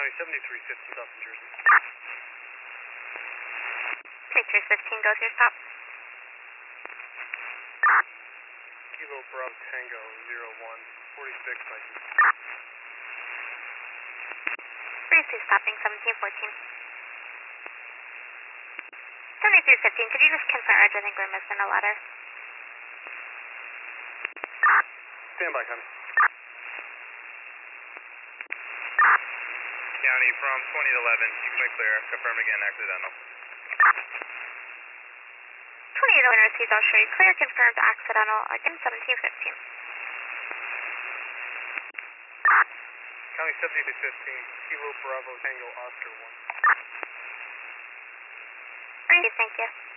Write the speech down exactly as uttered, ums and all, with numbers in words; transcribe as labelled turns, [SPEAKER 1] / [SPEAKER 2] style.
[SPEAKER 1] County seventy-three fifteen, South New Jersey.
[SPEAKER 2] seventy-three fifteen, go to your stop.
[SPEAKER 1] Kilo Bravo Tango zero one, forty-six nineteen.
[SPEAKER 2] Briefly stopping seventeen fourteen. seventy-three fifteen, could you just confirm, Reg, I think we're missing a letter.
[SPEAKER 1] Stand by, Connie.
[SPEAKER 3] County from twenty to eleven, keep it clear, confirm again, accidental.
[SPEAKER 2] twenty-eight eleven received, I'll show you clear, confirmed accidental, again seventeen fifteen.
[SPEAKER 1] County seventy-three fifteen, Kilo Bravo Tango Oscar one.
[SPEAKER 2] Thank you, thank you.